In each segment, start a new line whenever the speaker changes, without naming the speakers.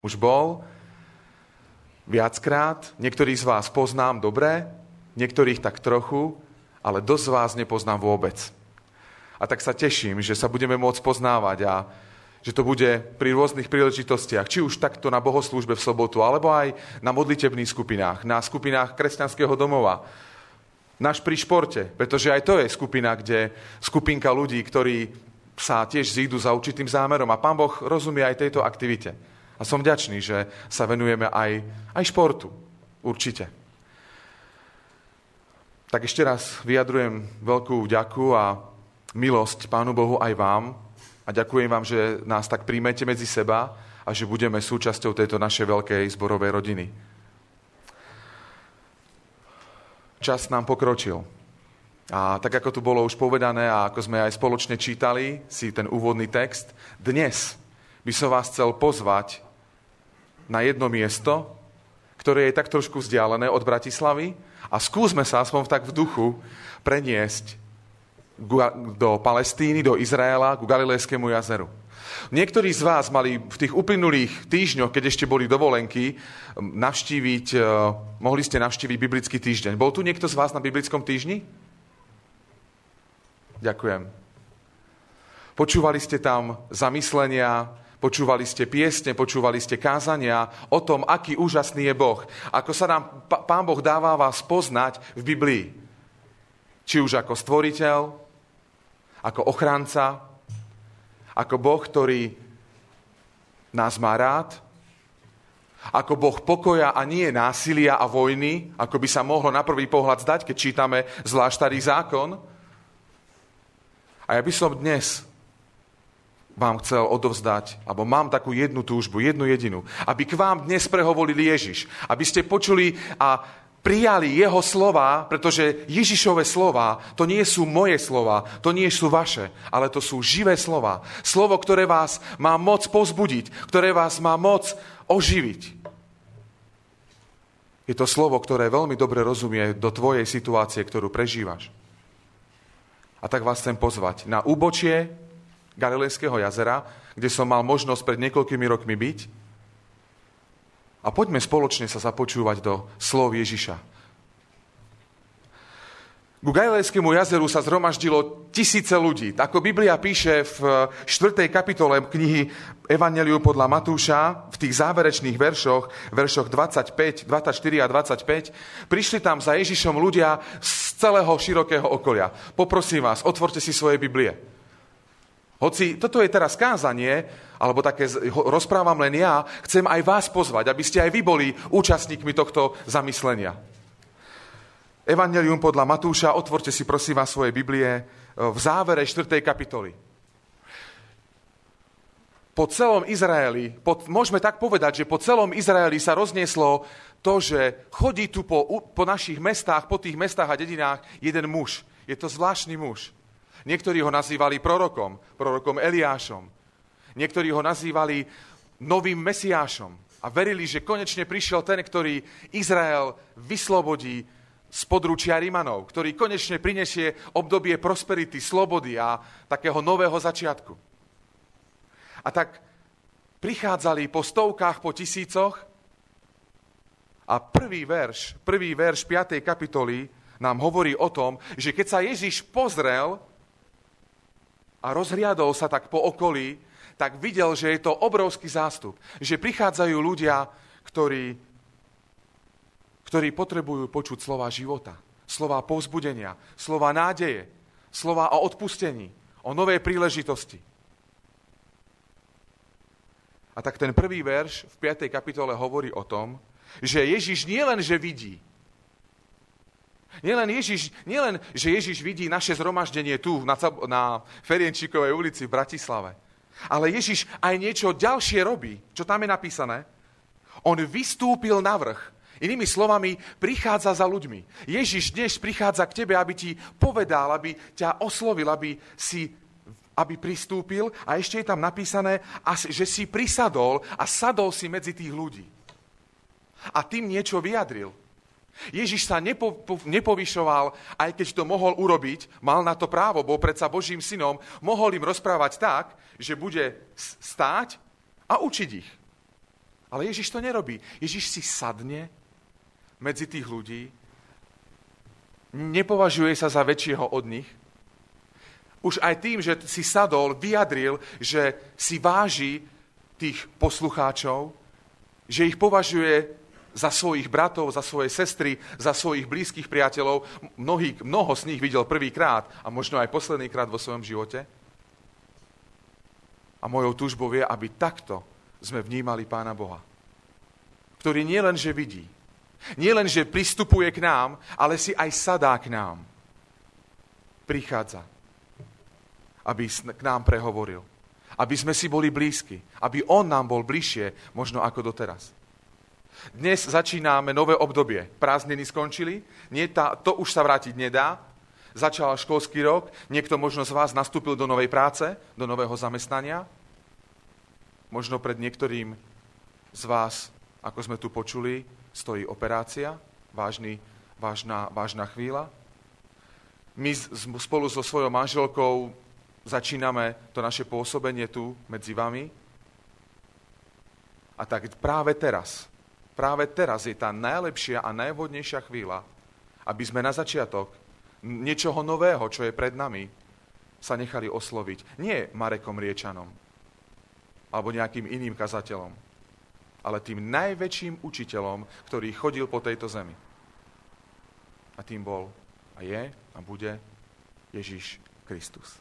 Už bol viackrát, niektorých z vás poznám dobre, niektorých tak trochu, ale dosť z vás nepoznám vôbec. A tak sa teším, že sa budeme môcť poznávať a že to bude pri rôznych príležitostiach, či už takto na bohoslúžbe v sobotu, alebo aj na modlitebných skupinách, na skupinách kresťanského domova, náš pri športe, pretože aj to je skupinka ľudí, ktorí sa tiež zídu za určitým zámerom a Pán Boh rozumie aj tejto aktivite. A som vďačný, že sa venujeme aj športu. Určite. Tak ešte raz vyjadrujem veľkú vďaku a milosť Pánu Bohu aj vám a ďakujem vám, že nás tak príjmete medzi seba a že budeme súčasťou tejto našej veľkej zborovej rodiny. Čas nám pokročil. A tak, ako tu bolo už povedané a ako sme aj spoločne čítali si ten úvodný text, dnes by som vás chcel pozvať na jedno miesto, ktoré je tak trošku vzdialené od Bratislavy a skúsme sa aspoň tak v duchu preniesť do Palestíny, do Izraela, ku Galilejskému jazeru. Niektorí z vás mali v tých uplynulých týždňoch, keď ešte boli dovolenky, mohli ste navštíviť biblický týždeň. Bol tu niekto z vás na biblickom týždni? Ďakujem. Počúvali ste tam zamyslenia, počúvali ste piesne, počúvali ste kázania o tom, aký úžasný je Boh. Ako sa nám Pán Boh dáva vás poznať v Biblii. Či už ako stvoriteľ, ako ochranca, ako Boh, ktorý nás má rád, ako Boh pokoja a nie násilia a vojny, ako by sa mohlo na prvý pohľad zdať, keď čítame zvlášť Starý zákon. A ja by som dnes vám chcel odovzdať, alebo mám takú jednu túžbu, jednu jedinú, aby k vám dnes prehovoril Ježiš, aby ste počuli a prijali jeho slova, pretože Ježišove slova, to nie sú moje slova, to nie sú vaše, ale to sú živé slova. Slovo, ktoré vás má moc povzbudiť, ktoré vás má moc oživiť. Je to slovo, ktoré veľmi dobre rozumie do tvojej situácie, ktorú prežívaš. A tak vás chcem pozvať na úbočie Galilejského jazera, kde som mal možnosť pred niekoľkými rokmi byť. A poďme spoločne sa započúvať do slov Ježiša. Ku Galilejskému jazeru sa zhromaždilo tisíce ľudí. Ako Biblia píše v 4. kapitole knihy Evanjeliu podľa Matúša, v tých záverečných veršoch 25, 24 a 25, prišli tam za Ježišom ľudia z celého širokého okolia. Poprosím vás, otvorte si svoje Biblie. Hoci toto je teraz kázanie, alebo také rozprávam len ja, chcem aj vás pozvať, aby ste aj vy boli účastníkmi tohto zamyslenia. Evanjelium podľa Matúša, otvorte si prosím vás svoje Biblie v závere 4. kapitoly. Po celom Izraeli, môžeme tak povedať, že po celom Izraeli sa roznieslo to, že chodí tu po našich mestách, po tých mestách a dedinách jeden muž. Je to zvláštny muž. Niektorí ho nazývali prorokom Eliášom. Niektorí ho nazývali novým Mesiášom a verili, že konečne prišiel ten, ktorý Izrael vyslobodí z područia Rimanov, ktorý konečne prinesie obdobie prosperity, slobody a takého nového začiatku. A tak prichádzali po stovkách, po tisícoch a prvý verš 5. kapitoly nám hovorí o tom, že keď sa Ježiš pozrel a rozhliadol sa tak po okolí, tak videl, že je to obrovský zástup. Že prichádzajú ľudia, ktorí potrebujú počuť slova života, slova povzbudenia, slova nádeje, slova o odpustení, o novej príležitosti. A tak ten prvý verš v 5. kapitole hovorí o tom, že Ježiš nielen, že vidí, nielen, že Ježiš vidí naše zhromaždenie tu na Ferienčíkovej ulici v Bratislave, ale Ježiš aj niečo ďalšie robí. Čo tam je napísané? On vystúpil na vrch. Inými slovami, prichádza za ľuďmi. Ježiš dnes prichádza k tebe, aby ti povedal, aby ťa oslovil, aby pristúpil a ešte je tam napísané, že si prisadol a sadol si medzi tých ľudí. A tým niečo vyjadril. Ježiš sa nepovyšoval, aj keď to mohol urobiť, mal na to právo, bol predsa Božím synom, mohol im rozprávať tak, že bude stáť a učiť ich. Ale Ježiš to nerobí. Ježiš si sadne medzi tých ľudí, nepovažuje sa za väčšieho od nich. Už aj tým, že si sadol, vyjadril, že si váži tých poslucháčov, že ich považuje za svojich bratov, za svoje sestry, za svojich blízkych priateľov. Mnoho z nich videl prvýkrát a možno aj poslednýkrát vo svojom živote. A mojou túžbou je, aby takto sme vnímali Pána Boha, ktorý nielen, že vidí, nielen, že pristupuje k nám, ale si aj sadá k nám. Prichádza, aby k nám prehovoril, aby sme si boli blízki, aby on nám bol bližšie, možno ako doteraz. Dnes začíname nové obdobie. Prázdniny skončili, to už sa vrátiť nedá. Začal školský rok, niekto možno z vás nastúpil do novej práce, do nového zamestnania. Možno pred niektorým z vás, ako sme tu počuli, stojí operácia, vážna chvíľa. My spolu so svojou manželkou začíname to naše pôsobenie tu medzi vami. A tak práve teraz je tá najlepšia a najvhodnejšia chvíľa, aby sme na začiatok niečoho nového, čo je pred nami, sa nechali osloviť. Nie Marekom Riečanom, alebo nejakým iným kazateľom, ale tým najväčším učiteľom, ktorý chodil po tejto zemi. A tým bol a je a bude Ježiš Kristus.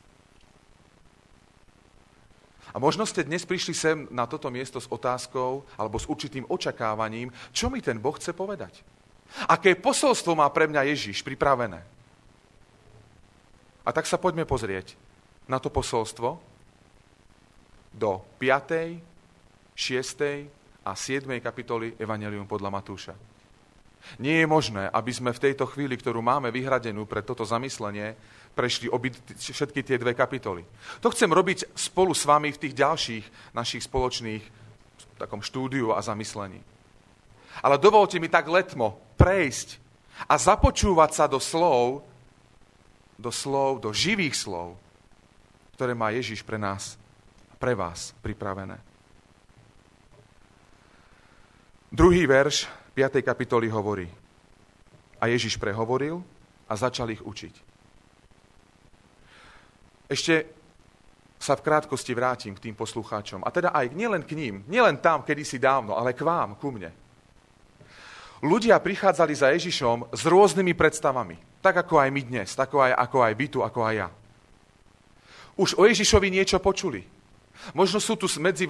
A možno ste dnes prišli sem na toto miesto s otázkou alebo s určitým očakávaním, čo mi ten Boh chce povedať. Aké posolstvo má pre mňa Ježiš pripravené. A tak sa poďme pozrieť na to posolstvo do 5., 6. a 7. kapitoly Evangelium podľa Matúša. Nie je možné, aby sme v tejto chvíli, ktorú máme vyhradenú pre toto zamyslenie, prešli všetky tie 2 kapitoly. To chcem robiť spolu s vami v tých ďalších našich spoločných takom štúdiu a zamyslení. Ale dovolte mi tak letmo prejsť a započúvať sa do živých slov, ktoré má Ježiš pre nás a pre vás pripravené. 2. verš 5. kapitoly hovorí: A Ježiš prehovoril a začal ich učiť. Ešte sa v krátkosti vrátim k tým poslucháčom. A teda aj nielen k ním, nielen tam, kedysi dávno, ale k vám, ku mne. Ľudia prichádzali za Ježišom s rôznymi predstavami. Tak ako aj my dnes, ako aj vy tu, ako aj ja. Už o Ježišovi niečo počuli. Možno sú tu medzi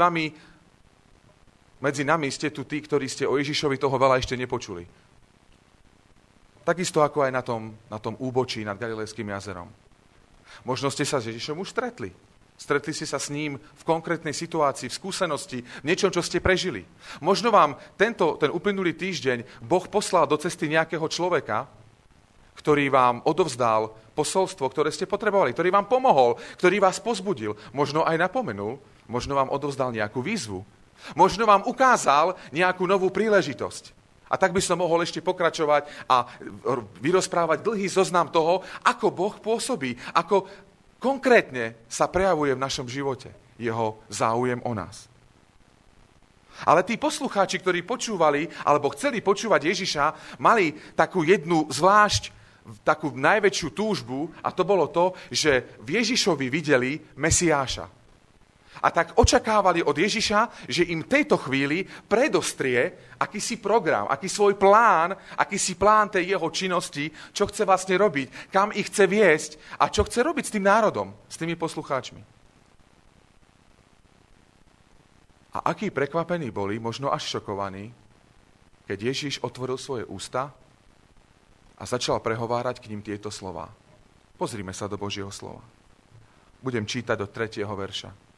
nami ste tu tí, ktorí ste o Ježišovi toho veľa ešte nepočuli. Takisto ako aj na tom úbočí nad Galilejským jazerom. Možno ste sa s Ježišom už stretli. Stretli ste sa s ním v konkrétnej situácii, v skúsenosti, v niečom, čo ste prežili. Možno vám ten uplynulý týždeň Boh poslal do cesty nejakého človeka, ktorý vám odovzdal posolstvo, ktoré ste potrebovali, ktorý vám pomohol, ktorý vás pozbudil, možno aj napomenul, možno vám odovzdal nejakú výzvu, možno vám ukázal nejakú novú príležitosť. A tak by som mohol ešte pokračovať a vyrozprávať dlhý zoznam toho, ako Boh pôsobí, ako konkrétne sa prejavuje v našom živote jeho záujem o nás. Ale tí poslucháči, ktorí počúvali alebo chceli počúvať Ježiša, mali takú jednu zvlášť, takú najväčšiu túžbu, a to bolo to, že v Ježišovi videli Mesiáša. A tak očakávali od Ježiša, že im v tejto chvíli predostrie akýsi program, akýsi plán tej jeho činnosti, čo chce vlastne robiť, kam ich chce viesť a čo chce robiť s tým národom, s tými poslucháčmi. A akí prekvapení boli, možno až šokovaní, keď Ježiš otvoril svoje ústa a začal prehovárať k ním tieto slová. Pozrime sa do Božieho slova. Budem čítať do 3. verša.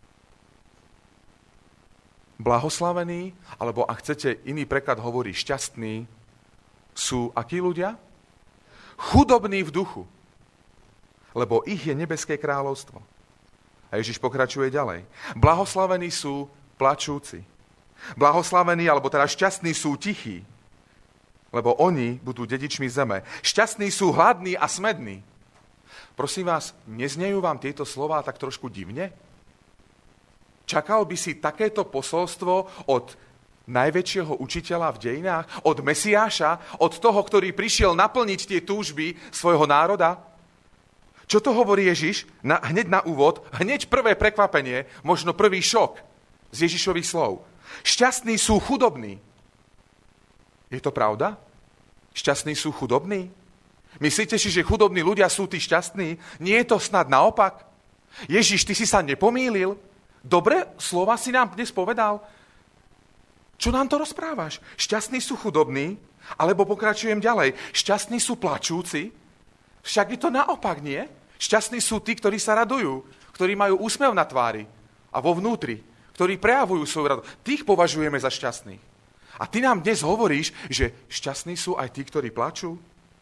Blahoslavení, alebo ak chcete, iný preklad hovorí šťastní, sú akí ľudia? Chudobní v duchu, lebo ich je nebeské kráľovstvo. A Ježiš pokračuje ďalej. Blahoslavení sú plačúci. Blahoslavení, alebo teda šťastní sú tichí, lebo oni budú dedičmi zeme. Šťastní sú hladní a smední. Prosím vás, neznejú vám tieto slová tak trošku divne? Čakal by si takéto posolstvo od najväčšieho učiteľa v dejinách? Od Mesiáša? Od toho, ktorý prišiel naplniť tie túžby svojho národa? Čo to hovorí Ježiš? Hneď na úvod, hneď prvé prekvapenie, možno prvý šok z Ježišových slov. Šťastní sú chudobní. Je to pravda? Šťastní sú chudobní? Myslíte si, že chudobní ľudia sú tí šťastní? Nie je to snad naopak? Ježiš, ty si sa nepomýlil? Dobre slova si nám dnes povedal? Čo nám to rozprávaš? Šťastní sú chudobní? Alebo pokračujem ďalej. Šťastní sú plačúci? Však je to naopak, nie? Šťastní sú tí, ktorí sa radujú, ktorí majú úsmev na tvári a vo vnútri, ktorí prejavujú svoju radosť. Tých považujeme za šťastných. A ty nám dnes hovoríš, že šťastní sú aj tí, ktorí plačú?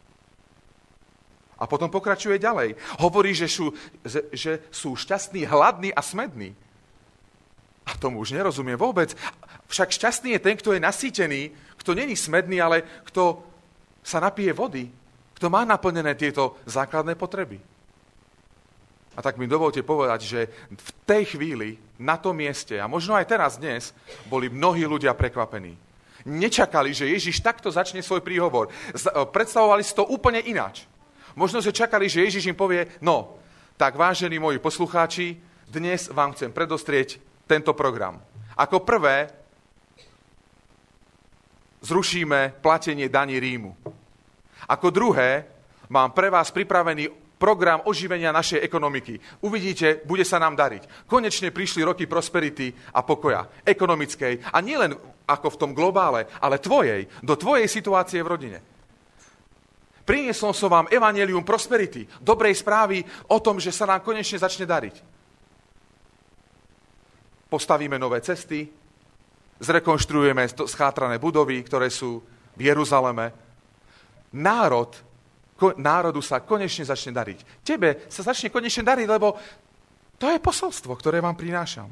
A potom pokračuje ďalej. Hovorí, že sú šťastní, hladní a smední. A tomu už nerozumiem vôbec. Však šťastný je ten, kto je nasýtený, kto není smedný, ale kto sa napije vody, kto má naplnené tieto základné potreby. A tak mi dovolte povedať, že v tej chvíli, na tom mieste, a možno aj teraz dnes, boli mnohí ľudia prekvapení. Nečakali, že Ježiš takto začne svoj príhovor. Predstavovali si to úplne ináč. Možno, že čakali, že Ježiš im povie, no, tak vážení moji poslucháči, dnes vám chcem predostrieť tento program. Ako prvé, zrušíme platenie daní Rímu. Ako druhé, mám pre vás pripravený program oživenia našej ekonomiky. Uvidíte, bude sa nám dariť. Konečne prišli roky prosperity a pokoja. Ekonomickej. A nielen ako v tom globále, ale tvojej. Do tvojej situácie v rodine. Priniesol som vám evanjelium prosperity. Dobrej správy o tom, že sa nám konečne začne dariť. Postavíme nové cesty. Zrekonštruujeme schátrané budovy, ktoré sú v Jeruzaleme. Národu sa konečne začne dariť. Tebe sa začne konečne dariť, lebo to je posolstvo, ktoré vám prinášam.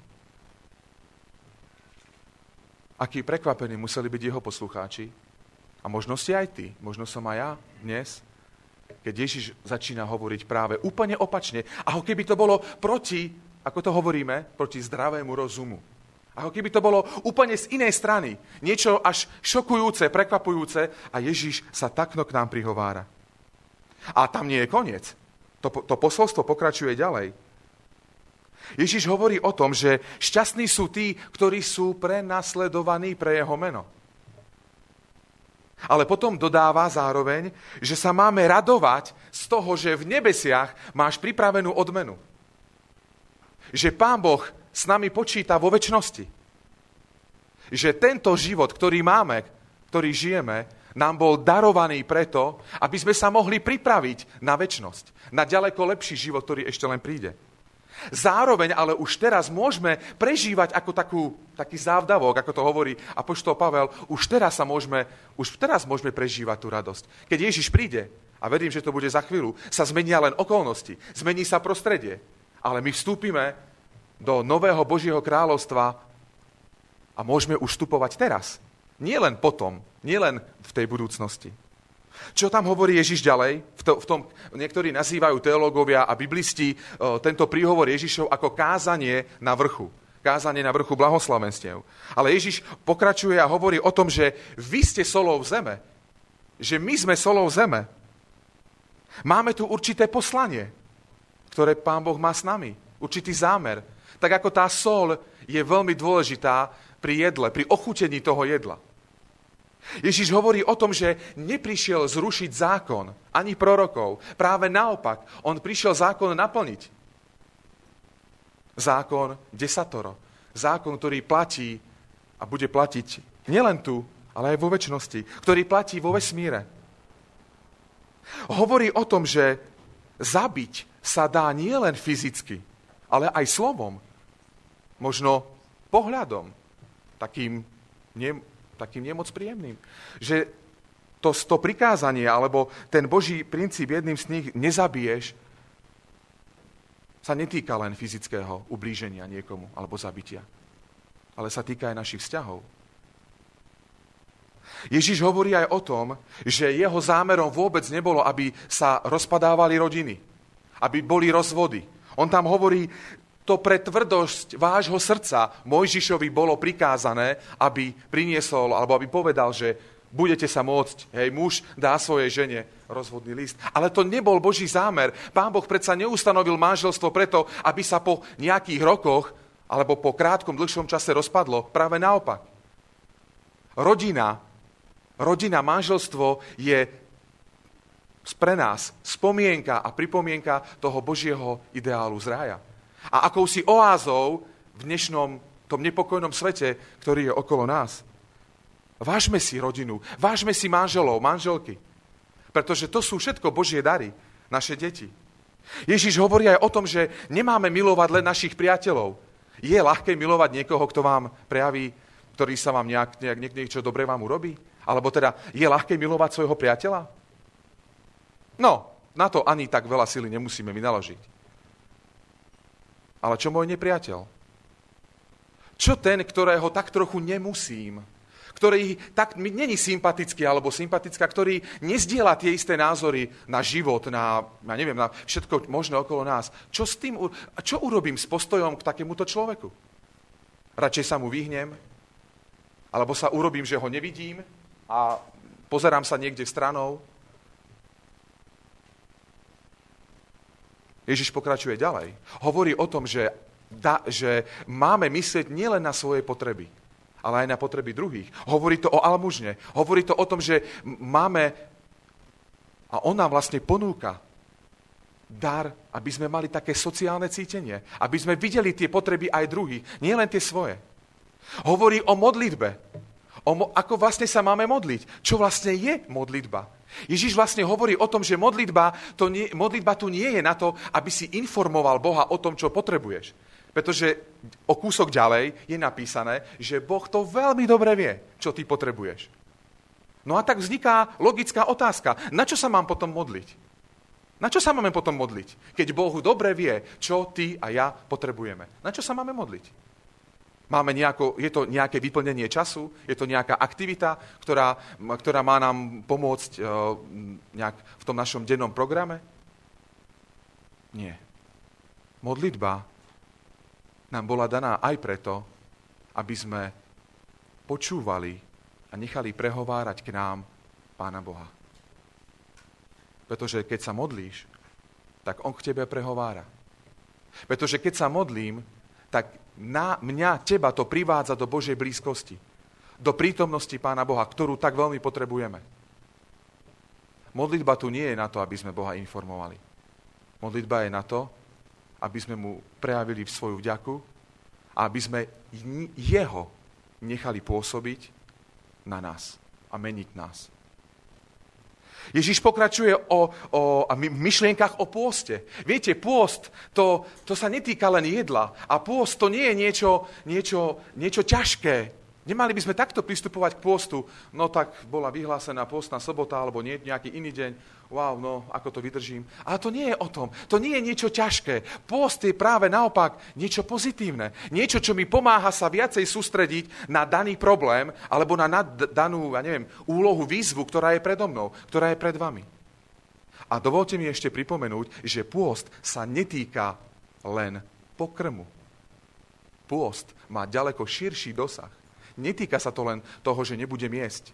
Akí prekvapení museli byť jeho poslucháči. A možno ste aj ty, možno som aj ja dnes, keď Ježiš začína hovoriť práve úplne opačne. Ako keby to bolo proti, ako to hovoríme, proti zdravému rozumu. Ako keby to bolo úplne z inej strany. Niečo až šokujúce, prekvapujúce a Ježiš sa takto k nám prihovára. A tam nie je koniec. To posolstvo pokračuje ďalej. Ježiš hovorí o tom, že šťastní sú tí, ktorí sú prenasledovaní pre jeho meno. Ale potom dodáva zároveň, že sa máme radovať z toho, že v nebesiach máš pripravenú odmenu. Že Pán Boh s nami počíta vo večnosti. Že tento život, ktorý máme, ktorý žijeme, nám bol darovaný preto, aby sme sa mohli pripraviť na večnosť, na ďaleko lepší život, ktorý ešte len príde. Zároveň ale už teraz môžeme prežívať ako taký závdavok, ako to hovorí apoštol Pavel, už teraz môžeme prežívať tú radosť. Keď Ježiš príde, a verím, že to bude za chvíľu, sa zmenia len okolnosti, zmení sa prostredie, ale my vstúpime do nového Božieho kráľovstva a môžeme už vstupovať teraz. Nie len potom, nie len v tej budúcnosti. Čo tam hovorí Ježiš ďalej? Niektorí nazývajú teológovia a biblisti tento príhovor Ježišov ako kázanie na vrchu. Kázanie na vrchu blahoslavenstiev. Ale Ježiš pokračuje a hovorí o tom, že vy ste solou zeme. Že my sme solou zeme. Máme tu určité poslanie, ktoré Pán Boh má s nami. Určitý zámer. Tak ako tá sol je veľmi dôležitá pri jedle, pri ochutení toho jedla. Ježiš hovorí o tom, že neprišiel zrušiť zákon, ani prorokov. Práve naopak, on prišiel zákon naplniť. Zákon desatoro. Zákon, ktorý platí a bude platiť nielen tu, ale aj vo večnosti. Ktorý platí vo vesmíre. Hovorí o tom, že zabiť sa dá nielen fyzicky, ale aj slovom. Možno pohľadom. Takým nemoc príjemným. Že to prikázanie, alebo ten Boží princíp, jedným z nich, nezabiješ, sa netýka len fyzického ublíženia niekomu, alebo zabitia. Ale sa týka aj našich vzťahov. Ježiš hovorí aj o tom, že jeho zámerom vôbec nebolo, aby sa rozpadávali rodiny, aby boli rozvody. On tam hovorí, to pre tvrdosť vášho srdca Mojžišovi bolo prikázané, aby priniesol, alebo aby povedal, že budete sa môcť, muž dá svojej žene rozvodný list. Ale to nebol Boží zámer. Pán Boh predsa neustanovil manželstvo preto, aby sa po nejakých rokoch alebo po krátkom, dlhšom čase rozpadlo. Práve naopak. Rodina, manželstvo je pre nás spomienka a pripomienka toho Božieho ideálu z rája. A akousi oázou v dnešnom tom nepokojnom svete, ktorý je okolo nás. Vážme si rodinu, vážme si manželov, manželky. Pretože to sú všetko Božie dary, naše deti. Ježiš hovorí aj o tom, že nemáme milovať len našich priateľov. Je ľahké milovať niekoho, kto vám prejaví, ktorý sa vám niečo dobré vám urobí? Alebo teda, je ľahké milovať svojho priateľa? No, na to ani tak veľa sily nemusíme vynaložiť. Ale čo môj nepriateľ? Čo ten, ktorého tak trochu nemusím, ktorý tak mi není sympatický alebo sympatická, ktorý nezdieľa tie isté názory na život, na všetko možné okolo nás. Čo urobím s postojom k takémuto človeku? Radšej sa mu vyhnem, alebo sa urobím, že ho nevidím a pozerám sa niekde stranou. Ježiš pokračuje ďalej. Hovorí o tom, že máme myslieť nielen na svoje potreby, ale aj na potreby druhých. Hovorí to o almužne. Hovorí to o tom, že máme, a on nám vlastne ponúka dar, aby sme mali také sociálne cítenie, aby sme videli tie potreby aj druhých, nie len tie svoje. Hovorí o modlitbe. Ako vlastne sa máme modliť. Čo vlastne je modlitba? Ježiš vlastne hovorí o tom, že modlitba tu nie je na to, aby si informoval Boha o tom, čo potrebuješ. Pretože o kúsok ďalej je napísané, že Boh to veľmi dobre vie, čo ty potrebuješ. No a tak vzniká logická otázka. Na čo sa mám potom modliť? Na čo sa máme potom modliť? Keď Boh dobre vie, čo ty a ja potrebujeme. Na čo sa máme modliť? Je to nejaké vyplnenie času? Je to nejaká aktivita, ktorá má nám pomôcť nejak v tom našom dennom programe? Nie. Modlitba nám bola daná aj preto, aby sme počúvali a nechali prehovárať k nám Pána Boha. Pretože keď sa modlíš, tak On k tebe prehovára. Pretože keď sa modlím, tak teba to privádza do Božej blízkosti. Do prítomnosti Pána Boha, ktorú tak veľmi potrebujeme. Modlitba tu nie je na to, aby sme Boha informovali. Modlitba je na to, aby sme mu prejavili svoju vďaku a aby sme jeho nechali pôsobiť na nás a meniť nás. Ježiš pokračuje o myšlienkach o pôste. Viete, pôst, to sa netýka len jedla. A pôst to nie je niečo ťažké. Nemali by sme takto pristupovať k pôstu. No tak bola vyhlásená pôstna sobota alebo nejaký iný deň. Wow, no ako to vydržím. Ale to nie je o tom. To nie je niečo ťažké. Pôst je práve naopak niečo pozitívne. Niečo, čo mi pomáha sa viacej sústrediť na daný problém alebo na danú, úlohu, výzvu, ktorá je predo mnou, ktorá je pred vami. A dovolte mi ešte pripomenúť, že pôst sa netýka len pokrmu. Pôst má ďaleko širší dosah. Netýka sa to len toho, že nebudem jesť.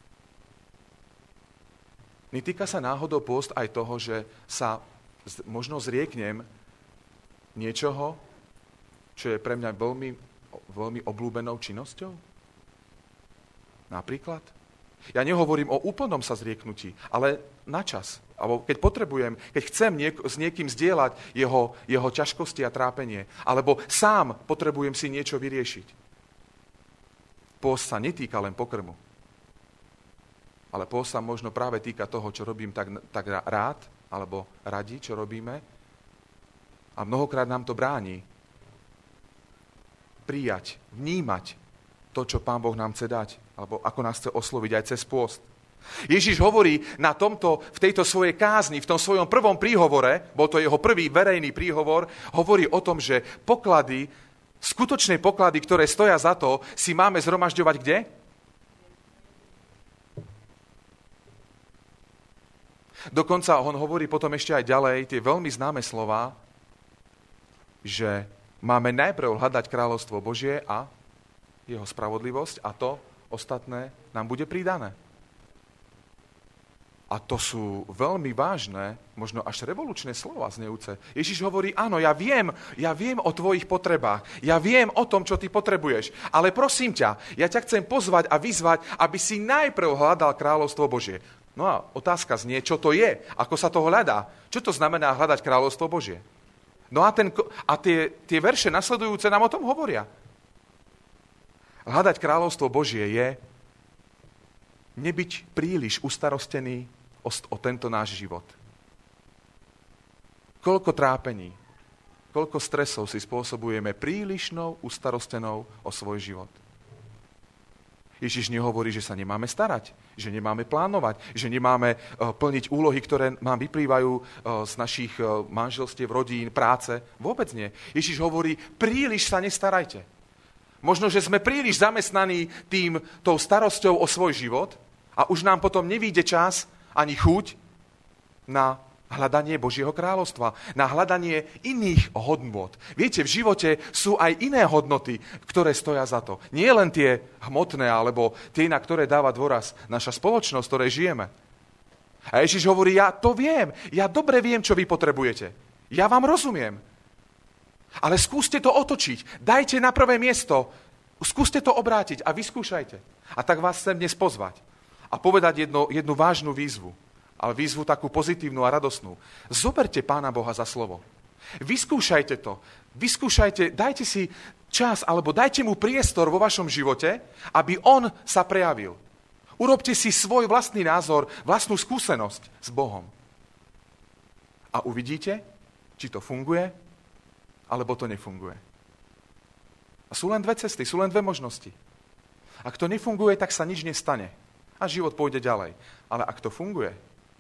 Netýka sa náhodou pôst aj toho, že sa možno zrieknem niečoho, čo je pre mňa veľmi, veľmi obľúbenou činnosťou? Napríklad? Ja nehovorím o úplnom sa zrieknutí, ale na čas. Alebo keď chcem s niekým zdieľať jeho ťažkosti a trápenie, alebo sám potrebujem si niečo vyriešiť. Pôst sa netýka len pokrmu. Ale pôst sa možno práve týka toho, čo robím tak rád, alebo radi, čo robíme. A mnohokrát nám to bráni prijať, vnímať to, čo Pán Boh nám chce dať, alebo ako nás chce osloviť aj cez pôst. Ježiš hovorí v tejto svojej kázni, v tom svojom prvom príhovore, bol to jeho prvý verejný príhovor, hovorí o tom, že skutočné poklady, ktoré stoja za to, si máme zhromažďovať kde? Dokonca on hovorí potom ešte aj ďalej tie veľmi známe slová, že Máme najprv hľadať kráľovstvo Božie a jeho spravodlivosť a to ostatné nám bude pridané. A to sú veľmi vážne, možno až revolučné slova znejúce. Ježiš hovorí, áno, ja viem o tvojich potrebách, ja viem o tom, čo ty potrebuješ, ale prosím ťa, ja ťa chcem pozvať a vyzvať, aby si najprv hľadal kráľovstvo Božie. No a otázka znie, čo to je, ako sa to hľadá, čo to znamená hľadať kráľovstvo Božie. No a tie verše nasledujúce nám o tom hovoria. Hľadať kráľovstvo Božie je nebyť príliš ustarostený o tento náš život. Koľko trápení, koľko stresov si spôsobujeme prílišnou ustarostenou o svoj život. Ježiš nehovorí, že sa nemáme starať, že nemáme plánovať, že nemáme plniť úlohy, ktoré nám vyplývajú z našich manželstiev, rodín, práce. Vôbec nie. Ježiš hovorí, príliš sa nestarajte. Možno, že sme príliš zamestnaní tou starosťou o svoj život a už nám potom nevíde čas ani chuť na hľadanie Božieho kráľovstva, na hľadanie iných hodnôt. Viete, v živote sú aj iné hodnoty, ktoré stoja za to. Nie len tie hmotné, alebo tie, na ktoré dáva dôraz naša spoločnosť, v ktorej žijeme. A Ježiš hovorí, ja to viem, ja dobre viem, čo vy potrebujete. Ja vám rozumiem. Ale skúste to otočiť, dajte na prvé miesto, skúste to obrátiť a vyskúšajte. A tak vás chcem dnes pozvať a povedať jednu vážnu výzvu. Ale výzvu takú pozitívnu a radosnú. Zoberte Pána Boha za slovo. Vyskúšajte to. Vyskúšajte, dajte si čas, alebo dajte mu priestor vo vašom živote, aby on sa prejavil. Urobte si svoj vlastný názor, vlastnú skúsenosť s Bohom. A uvidíte, či to funguje, alebo to nefunguje. A sú len dve cesty, sú len dve možnosti. Ak to nefunguje, tak sa nič nestane. A život pôjde ďalej. Ale ak to funguje,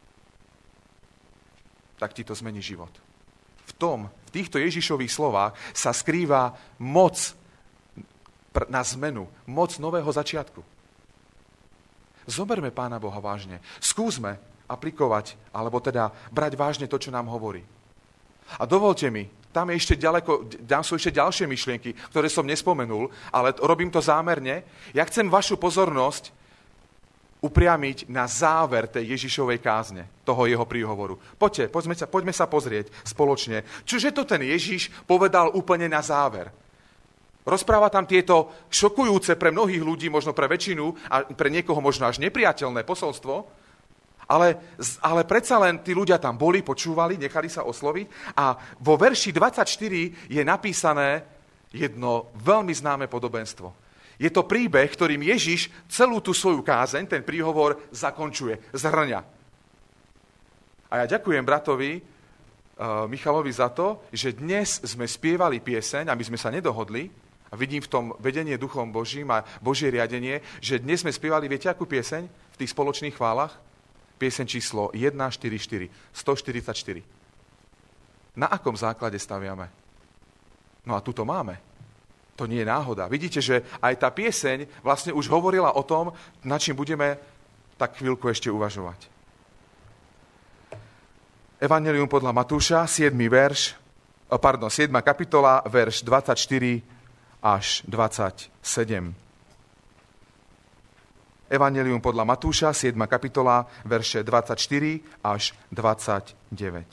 tak ti to zmení život. V týchto Ježišových slovách sa skrýva moc na zmenu, moc nového začiatku. Zoberme Pána Boha vážne. Skúsme aplikovať, alebo teda brať vážne to, čo nám hovorí. A dovolte mi, tam sú ešte ďalšie myšlienky, ktoré som nespomenul, ale robím to zámerne. Ja chcem vašu pozornosť upriamiť na záver tej Ježišovej kázne, toho jeho príhovoru. Poďme sa pozrieť spoločne. Čože to ten Ježiš povedal úplne na záver? Rozpráva tam tieto šokujúce pre mnohých ľudí, možno pre väčšinu a pre niekoho možno až nepriateľné posolstvo, ale predsa len tí ľudia tam boli, počúvali, nechali sa osloviť a vo verši 24 je napísané jedno veľmi známe podobenstvo. Je to príbeh, ktorým Ježiš celú tú svoju kázeň, ten príhovor, zakončuje, zhrňa. A ja ďakujem bratovi Michalovi za to, že dnes sme spievali pieseň, a my sme sa nedohodli, a vidím v tom vedenie Duchom Božím a Božie riadenie, že dnes sme spievali, viete akú pieseň v tých spoločných chválach? Pieseň číslo 144, 144. Na akom základe staviame? No a tu to máme. To nie je náhoda. Vidíte, že aj tá pieseň vlastne už hovorila o tom, na čím budeme tak chvíľku ešte uvažovať. Evangelium podľa Matúša, 7. kapitola, verš 24 až 27. Evangelium podľa Matúša, 7. kapitola, verše 24 až 27.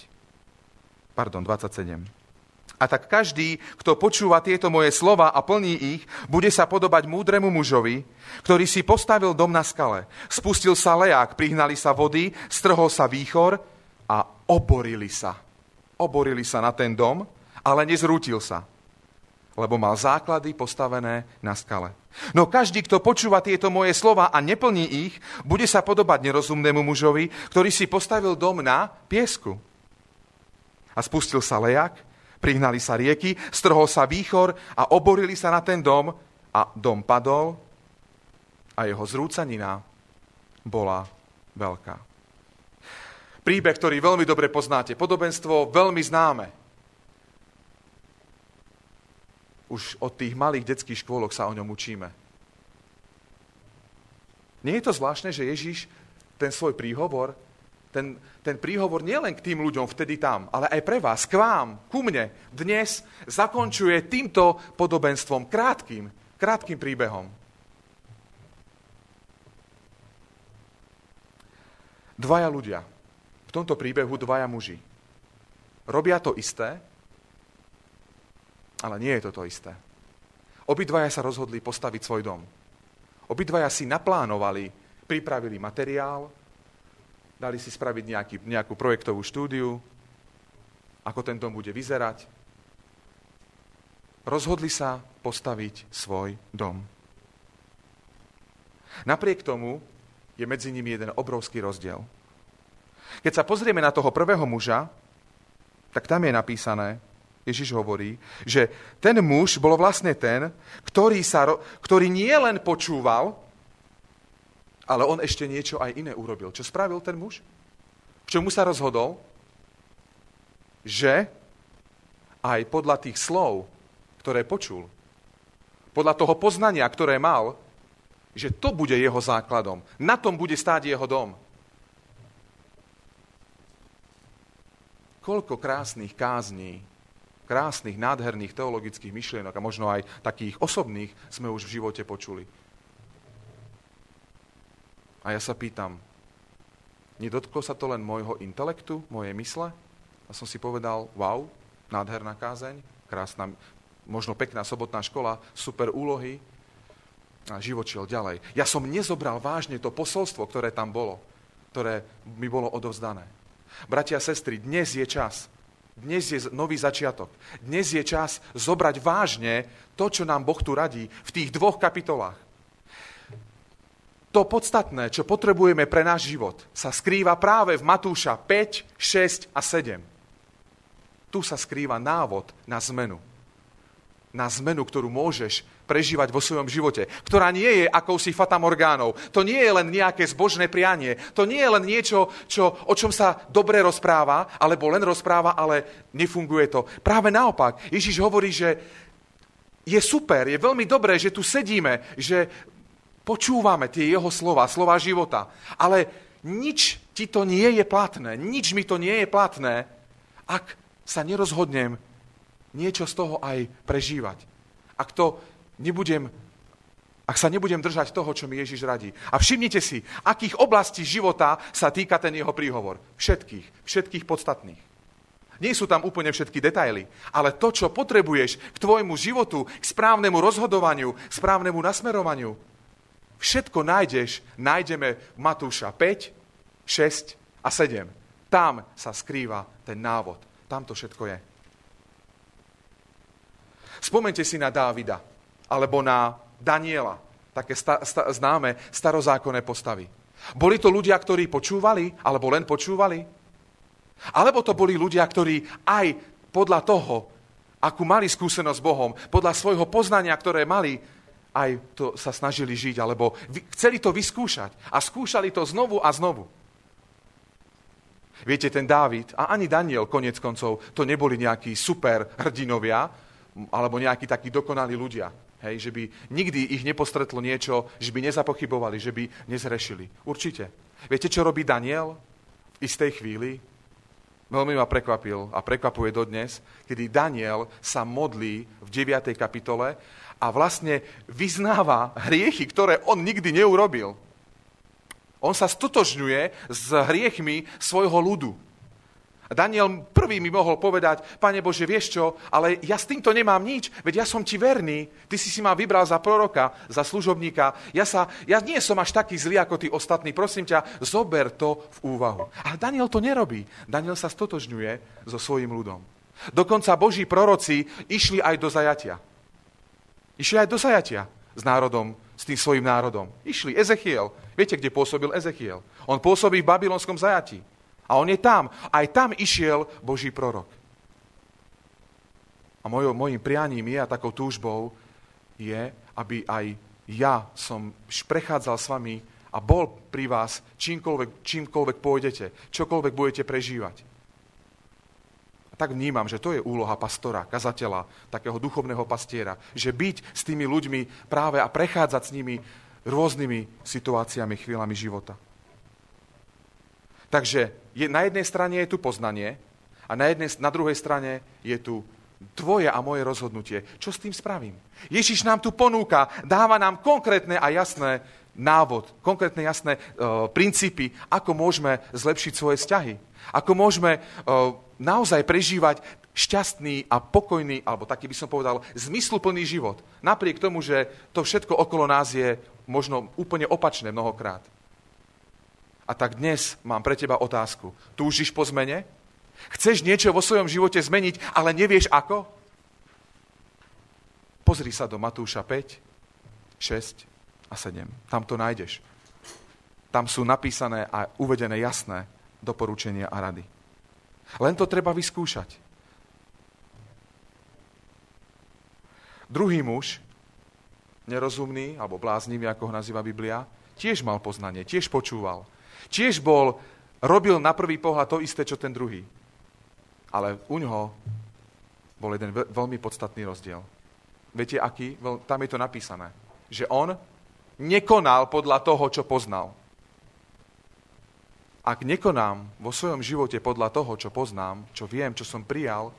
A tak každý, kto počúva tieto moje slova a plní ich, bude sa podobať múdremu mužovi, ktorý si postavil dom na skale. Spustil sa leják, prihnali sa vody, strhol sa výchor a oborili sa. Oborili sa na ten dom, ale nezrútil sa, lebo mal základy postavené na skale. No každý, kto počúva tieto moje slova a neplní ich, bude sa podobať nerozumnému mužovi, ktorý si postavil dom na piesku. A spustil sa leják, prihnali sa rieky, strhol sa výchor a oborili sa na ten dom a dom padol a jeho zrúcanina bola veľká. Príbeh, ktorý veľmi dobre poznáte, podobenstvo veľmi známe. Už od tých malých detských škôlok sa o ňom učíme. Nie je to zvláštne, že Ježiš ten svoj príhovor ten príhovor nielen k tým ľuďom vtedy tam, ale aj pre vás, k vám, ku mne, dnes zakončuje týmto podobenstvom, krátkým príbehom. Dvaja ľudia, v tomto príbehu dvaja muži, robia to isté, ale nie je to isté. Obidvaja sa rozhodli postaviť svoj dom. Obidvaja si naplánovali, pripravili materiál, dali si spraviť nejakú projektovú štúdiu, ako ten dom bude vyzerať. Rozhodli sa postaviť svoj dom. Napriek tomu je medzi nimi jeden obrovský rozdiel. Keď sa pozrieme na toho prvého muža, tak tam je napísané, Ježiš hovorí, že ten muž bol vlastne ten, ktorý nie len počúval, ale on ešte niečo aj iné urobil. Čo spravil ten muž? K čomu sa rozhodol? Že aj podľa tých slov, ktoré počul, podľa toho poznania, ktoré mal, že to bude jeho základom. Na tom bude stáť jeho dom. Koľko krásnych kázní, krásnych, nádherných teologických myšlienok a možno aj takých osobných sme už v živote počuli. A ja sa pýtam, nedotklo sa to len môjho intelektu, mojej mysle? A som si povedal, wow, nádherná kázeň, krásna, možno pekná sobotná škola, super úlohy a život šiel ďalej. Ja som nezobral vážne to posolstvo, ktoré tam bolo, ktoré mi bolo odovzdané. Bratia a sestry, dnes je čas. Dnes je nový začiatok. Dnes je čas zobrať vážne to, čo nám Boh tu radí v tých 2 kapitolách. To podstatné, čo potrebujeme pre náš život, sa skrýva práve v Matúša 5, 6 a 7. Tu sa skrýva návod na zmenu. Na zmenu, ktorú môžeš prežívať vo svojom živote, ktorá nie je akousi fatamorgánou. To nie je len nejaké zbožné prianie. To nie je len niečo, o čom sa dobre rozpráva, alebo len rozpráva, ale nefunguje to. Práve naopak, Ježiš hovorí, že je super, je veľmi dobré, že tu sedíme, že počúvame tie jeho slova života, ale nič ti to nie je platné, nič mi to nie je platné, ak sa nerozhodnem niečo z toho aj prežívať. Ak sa nebudem držať toho, čo mi Ježiš radí. A všimnite si, akých oblastí života sa týka ten jeho príhovor. Všetkých podstatných. Nie sú tam úplne všetky detaily, ale to, čo potrebuješ k tvojmu životu, k správnemu rozhodovaniu, k správnemu nasmerovaniu, všetko nájdeme v Matúša 5, 6 a 7. Tam sa skrýva ten návod. Tam to všetko je. Spomeňte si na Dávida, alebo na Daniela, také známe starozákonné postavy. Boli to ľudia, ktorí počúvali, alebo len počúvali? Alebo to boli ľudia, ktorí aj podľa toho, akú mali skúsenosť s Bohom, podľa svojho poznania, ktoré mali, aj to sa snažili žiť, alebo chceli to vyskúšať a skúšali to znovu a znovu. Viete, ten Dávid a ani Daniel, koniec koncov, to neboli nejakí super hrdinovia, alebo nejakí takí dokonalí ľudia. Hej, že by nikdy ich nepostretlo niečo, že by nezapochybovali, že by nezrešili. Určite. Viete, čo robí Daniel v istej chvíli? Veľmi ma prekvapil a prekvapuje dodnes, kedy Daniel sa modlí v 9. kapitole a vlastne vyznáva hriechy, ktoré on nikdy neurobil. On sa stotožňuje s hriechmi svojho ľudu. Daniel prvý mi mohol povedať, Pane Bože, vieš čo, ale ja s týmto nemám nič, veď ja som ti verný, ty si ma vybral za proroka, za služobníka, ja nie som až taký zlý ako tí ostatní, prosím ťa, zober to v úvahu. Ale Daniel to nerobí. Daniel sa stotožňuje so svojím ľudom. Dokonca Boží proroci išli aj do zajatia. Išli aj do zajatia s národom, s tým svojím národom. Išli. Ezechiel. Viete, kde pôsobil Ezechiel? On pôsobí v babylonskom zajatí. A on je tam. Aj tam išiel Boží prorok. A mojím prianím je a takou túžbou je, aby aj ja som prechádzal s vami a bol pri vás čímkoľvek pôjdete, čokoľvek budete prežívať. A tak vnímam, že to je úloha pastora, kazateľa, takého duchovného pastiera, že byť s tými ľuďmi práve a prechádzať s nimi rôznymi situáciami, chvíľami života. Takže na jednej strane je tu poznanie a na druhej strane je tu tvoje a moje rozhodnutie. Čo s tým spravím? Ježiš nám tu ponúka, dáva nám konkrétne a jasné konkrétne jasné princípy, ako môžeme zlepšiť svoje vzťahy. Ako môžeme naozaj prežívať šťastný a pokojný, alebo taký by som povedal, zmysluplný život. Napriek tomu, že to všetko okolo nás je možno úplne opačné mnohokrát. A tak dnes mám pre teba otázku. Túžiš po zmene? Chceš niečo vo svojom živote zmeniť, ale nevieš ako? Pozri sa do Matúša 5, 6 a 7. Tam to nájdeš. Tam sú napísané a uvedené jasné doporučenia a rady. Len to treba vyskúšať. Druhý muž, nerozumný, alebo bláznivý, ako ho nazýva Biblia, tiež mal poznanie, tiež počúval. Tiež robil na prvý pohľad to isté, čo ten druhý. Ale u ňoho bol jeden veľmi podstatný rozdiel. Viete, aký? Tam je to napísané. Že on nekonal podľa toho, čo poznal. Ak nekonám vo svojom živote podľa toho, čo poznám, čo viem, čo som prijal,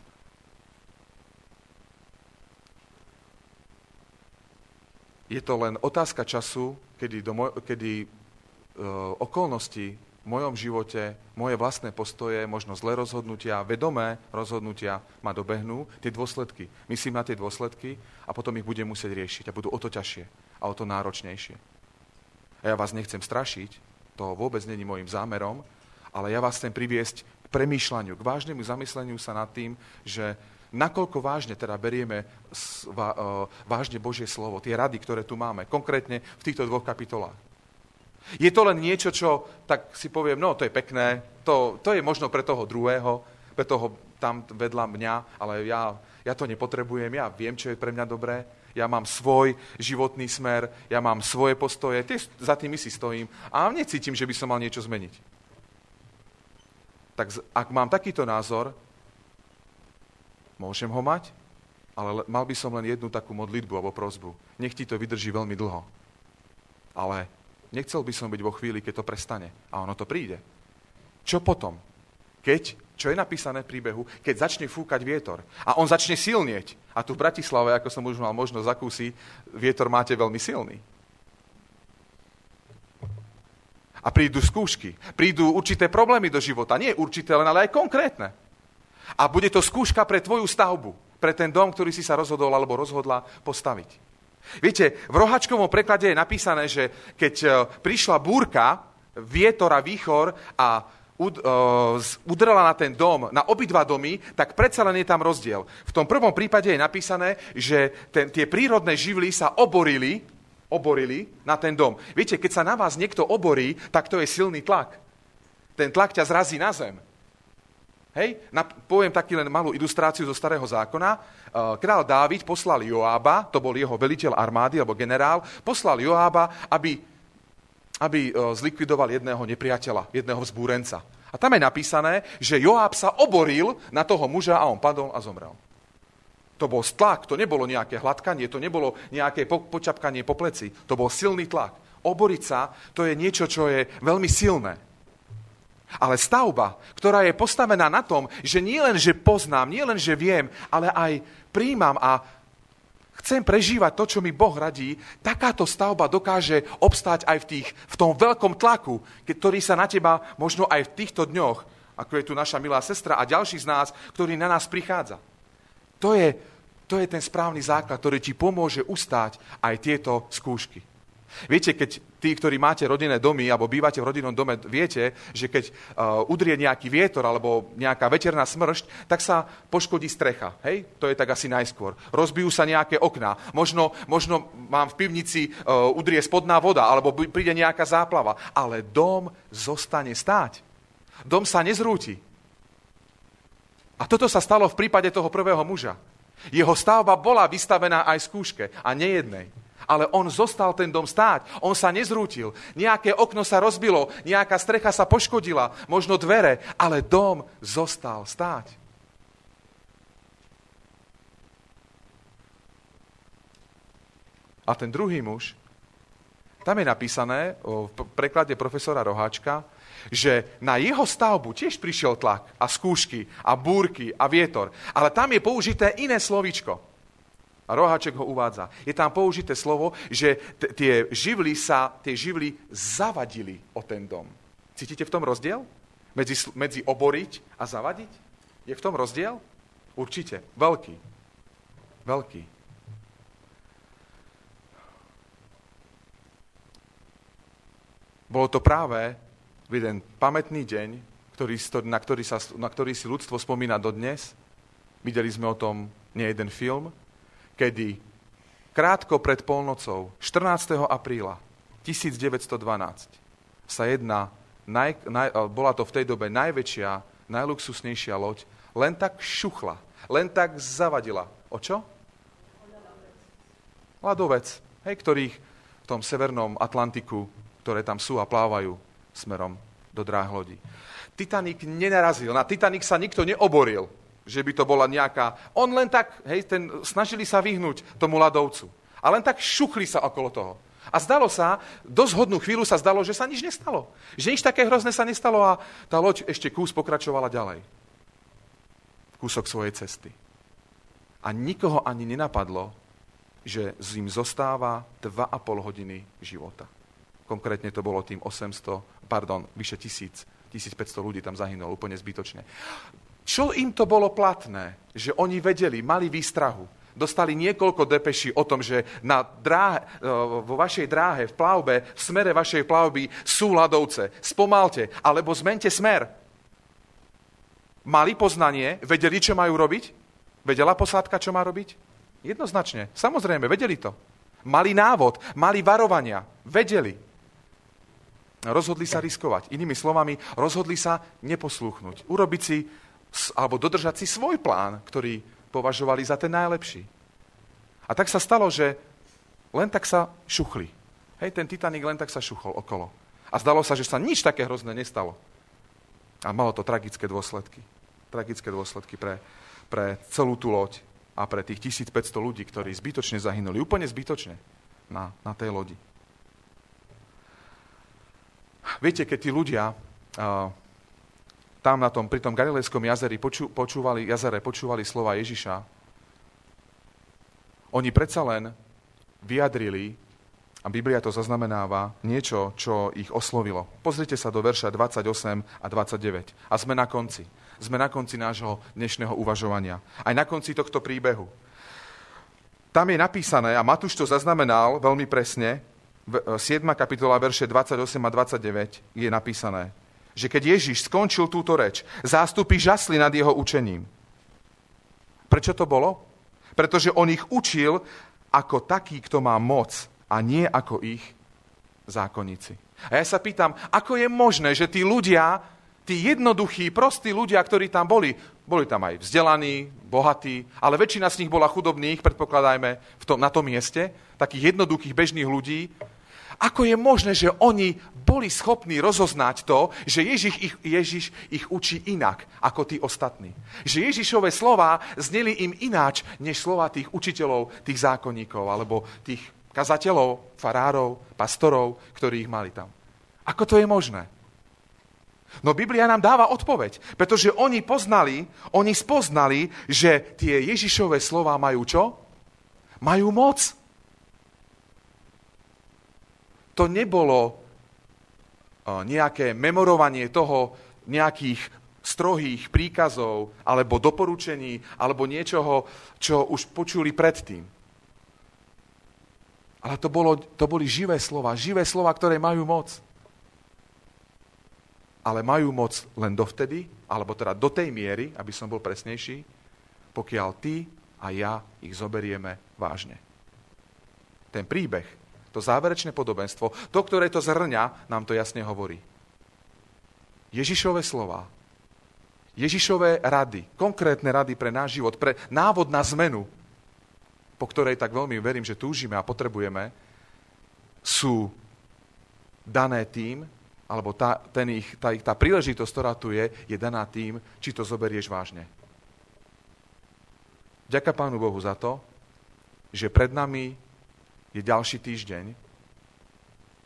je to len otázka času, kedy okolnosti v mojom živote, moje vlastné postoje, možno zlé rozhodnutia, vedomé rozhodnutia ma dobehnú, tie dôsledky. Myslím na tie dôsledky a potom ich budem musieť riešiť a budú o to ťažšie a o to náročnejšie. A ja vás nechcem strašiť, to vôbec není môjim zámerom, ale ja vás chcem priviesť k premýšľaniu, k vážnemu zamysleniu sa nad tým, že nakoľko vážne teda berieme vážne Božie slovo, tie rady, ktoré tu máme, konkrétne v týchto dvoch kapitolách. Je to len niečo, čo tak si poviem, no to je pekné, to je možno pre toho druhého, pre toho tam vedľa mňa, ale ja to nepotrebujem, ja viem, čo je pre mňa dobré, ja mám svoj životný smer, ja mám svoje postoje, za tými si stojím a necítim, že by som mal niečo zmeniť. Tak ak mám takýto názor, môžem ho mať, ale mal by som len jednu takú modlitbu alebo prosbu. Nech ti to vydrží veľmi dlho. Ale nechcel by som byť vo chvíli, keď to prestane. A ono to príde. Čo potom? Čo je napísané v príbehu, keď začne fúkať vietor a on začne silnieť. A tu v Bratislave, ako som už mal možnosť zakúsiť, vietor máte veľmi silný. A prídu skúšky, prídu určité problémy do života. Nie určité, ale aj konkrétne. A bude to skúška pre tvoju stavbu, pre ten dom, ktorý si sa rozhodol alebo rozhodla postaviť. Viete, v roháčkovom preklade je napísané, že keď prišla búrka, vietor a výchor a udrela na ten dom, na obidva domy, tak predsa len je tam rozdiel. V tom prvom prípade je napísané, že tie prírodné živly sa oborili na ten dom. Viete, keď sa na vás niekto oborí, tak to je silný tlak. Ten tlak ťa zrazí na zem. Hej? Poviem taký len malú ilustráciu zo Starého zákona. Král Dávid poslal Joába, to bol jeho veliteľ armády alebo generál, poslal Joába, aby zlikvidoval jedného nepriateľa, jedného vzbúrenca. A tam je napísané, že Joáb sa oboril na toho muža a on padol a zomrel. To bol tlak, to nebolo nejaké hladkanie, to nebolo nejaké počapkanie po pleci, to bol silný tlak. Oboriť sa, to je niečo, čo je veľmi silné. Ale stavba, ktorá je postavená na tom, že nie len, že poznám, nie len, že viem, ale aj príjmam a chcem prežívať to, čo mi Boh radí, takáto stavba dokáže obstáť aj v tom veľkom tlaku, ktorý sa na teba možno aj v týchto dňoch, ako je tu naša milá sestra a ďalší z nás, ktorý na nás prichádza. To je ten správny základ, ktorý ti pomôže ustáť aj tieto skúšky. Viete, keď tí, ktorí máte rodinné domy alebo bývate v rodinnom dome, viete, že keď udrie nejaký vietor alebo nejaká veterná smršť, tak sa poškodí strecha. Hej? To je tak asi najskôr. Rozbijú sa nejaké okná. Možno mám v pivnici udrie spodná voda alebo príde nejaká záplava. Ale dom zostane stáť. Dom sa nezrúti. A toto sa stalo v prípade toho prvého muža. Jeho stavba bola vystavená aj skúške a nejednej. Ale on zostal ten dom stáť. On sa nezrútil. Nejaké okno sa rozbilo, nejaká strecha sa poškodila, možno dvere, ale dom zostal stáť. A ten druhý muž, Tam je napísané v preklade profesora Roháčka, že na jeho stavbu tiež prišiel tlak a skúšky a búrky a vietor. Ale tam je použité iné slovíčko. A Roháček ho uvádza. Je tam použité slovo, že tie živly zavadili o ten dom. Cítite v tom rozdiel? Medzi oboriť a zavadiť? Je v tom rozdiel? Určite. Veľký. Veľký. Bolo to práve jeden pamätný deň, na ktorý si ľudstvo spomína dodnes. Videli sme o tom nie jeden film, kedy krátko pred polnocou, 14. apríla 1912, sa bola to v tej dobe najväčšia, najluxusnejšia loď, len tak šuchla, len tak zavadila. O čo? Ľadovec, ktorých v tom severnom Atlantiku, ktoré tam sú a plávajú smerom do dráh lodí. Titanic nenarazil, na Titanic sa nikto neoboril, že by to bola nejaká... On len tak, snažili sa vyhnúť tomu ľadovcu. A len tak šuchli sa okolo toho. A zdalo sa, dosť hodnú chvíľu sa zdalo, že sa nič nestalo. Že nič také hrozné sa nestalo a tá loď ešte pokračovala ďalej. Kúsok svojej cesty. A nikoho ani nenapadlo, že im zostáva 2,5 hodiny života. Konkrétne to bolo tým vyše 1500 ľudí tam zahynulo úplne zbytočne. Čo im to bolo platné? Že oni vedeli, mali výstrahu. Dostali niekoľko depeší o tom, že vo vašej dráhe, v plavbe, v smere vašej plavby sú ľadovce. Spomalte, alebo zmente smer. Mali poznanie, vedeli, čo majú robiť? Vedela posádka, čo má robiť? Jednoznačne, samozrejme, vedeli to. Mali návod, mali varovania, vedeli. Rozhodli sa riskovať. Inými slovami, rozhodli sa neposlúchnuť. Urobiť si, alebo dodržať si svoj plán, ktorý považovali za ten najlepší. A tak sa stalo, že len tak sa šuchli. Ten Titanic len tak sa šuchol okolo. A zdalo sa, že sa nič také hrozné nestalo. A malo to tragické dôsledky. Tragické dôsledky pre celú tú loď a pre tých 1500 ľudí, ktorí zbytočne zahynuli. Úplne zbytočne na tej lodi. Viete, keď tí ľudia tam pri tom Galilejskom jazere počúvali slova Ježiša, oni predsa len vyjadrili, a Biblia to zaznamenáva, niečo, čo ich oslovilo. Pozrite sa do verša 28 a 29. A sme na konci. Sme na konci nášho dnešného uvažovania. Aj na konci tohto príbehu. Tam je napísané, a Matúš to zaznamenal veľmi presne, 7. kapitola, verše 28 a 29 je napísané, že keď Ježiš skončil túto reč, zástupy žasli nad jeho učením. Prečo to bolo? Pretože on ich učil ako taký, kto má moc a nie ako ich zákonníci. A ja sa pýtam, ako je možné, že tí ľudia, tí jednoduchí, prostí ľudia, ktorí tam boli tam aj vzdelaní, bohatí, ale väčšina z nich bola chudobných, predpokladajme, na tom mieste, takých jednoduchých, bežných ľudí. Ako je možné, že oni boli schopní rozoznať to, že Ježiš ich učí inak ako tí ostatní. Že Ježišove slová zneli im ináč, než slova tých učiteľov, tých zákonníkov, alebo tých kazateľov, farárov, pastorov, ktorí ich mali tam. Ako to je možné? No Biblia nám dáva odpoveď, pretože oni spoznali, že tie Ježišove slová majú čo? Majú moc. To nebolo nejaké memorovanie toho, nejakých strohých príkazov, alebo doporučení, alebo niečoho, čo už počuli predtým. Ale to boli živé slova, ktoré majú moc. Ale majú moc len dovtedy, alebo teda do tej miery, aby som bol presnejší, pokiaľ ty a ja ich zoberieme vážne. Ten príbeh, to záverečné podobenstvo, to, ktoré to zhrňa, nám to jasne hovorí. Ježišove slova, Ježišove rady, konkrétne rady pre náš život, pre návod na zmenu, po ktorej tak veľmi verím, že túžime a potrebujeme, sú dané tým, alebo tá príležitosť, ktorá tu je daná tým, či to zoberieš vážne. Ďaká Pánu Bohu za to, že pred nami je ďalší týždeň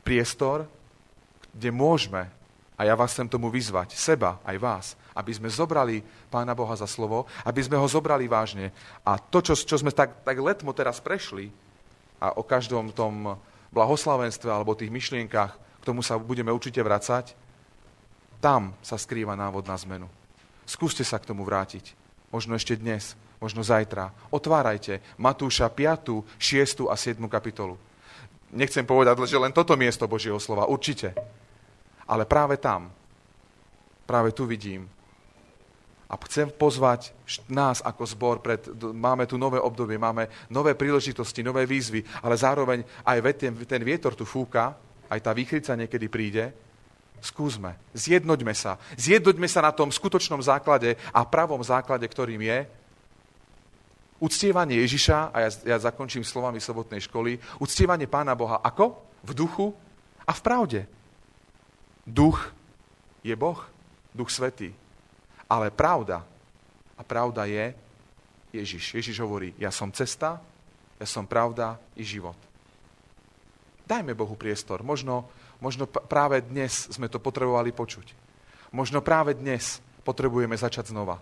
priestor, kde môžeme, a ja vás chcem tomu vyzvať, seba aj vás, aby sme zobrali Pána Boha za slovo, aby sme ho zobrali vážne. A to, čo sme tak letmo teraz prešli, a o každom tom blahoslavenstve alebo tých myšlienkach, k tomu sa budeme určite vracať, tam sa skrýva návod na zmenu. Skúste sa k tomu vrátiť. Možno ešte dnes, možno zajtra. Otvárajte Matúša 5., 6. a 7. kapitolu. Nechcem povedať, že len toto miesto Božieho slova, určite. Ale práve tam, práve tu vidím. A chcem pozvať nás ako zbor, máme tu nové obdobie, máme nové príležitosti, nové výzvy, ale zároveň aj ten vietor tu fúka, aj tá výchrica niekedy príde. Skúsme, zjednoťme sa na tom skutočnom základe a pravom základe, ktorým je uctievanie Ježiša, a ja zakončím slovami sobotnej školy, uctievanie Pána Boha ako? V duchu a v pravde. Duch je Boh, Duch Svätý. Ale pravda, a pravda je Ježiš. Ježiš hovorí, ja som cesta, ja som pravda i život. Dajme Bohu priestor. Možno práve dnes sme to potrebovali počuť. Možno práve dnes potrebujeme začať znova.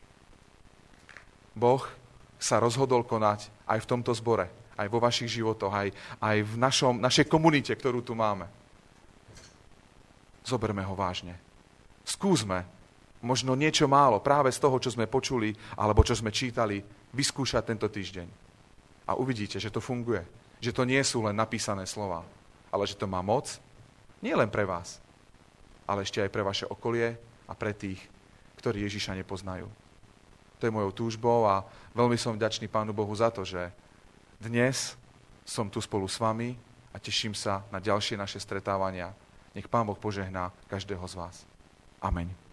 Boh sa rozhodol konať aj v tomto zbore, aj vo vašich životoch, aj v našej komunite, ktorú tu máme. Zoberme ho vážne. Skúsme možno niečo málo práve z toho, čo sme počuli alebo čo sme čítali, vyskúšať tento týždeň. A uvidíte, že to funguje. Že to nie sú len napísané slova, ale že to má moc nie len pre vás, ale ešte aj pre vaše okolie a pre tých, ktorí Ježiša nepoznajú. To je mojou túžbou a veľmi som vďačný Pánu Bohu za to, že dnes som tu spolu s vami a teším sa na ďalšie naše stretávania. Nech Pán Boh požehná každého z vás. Ameň.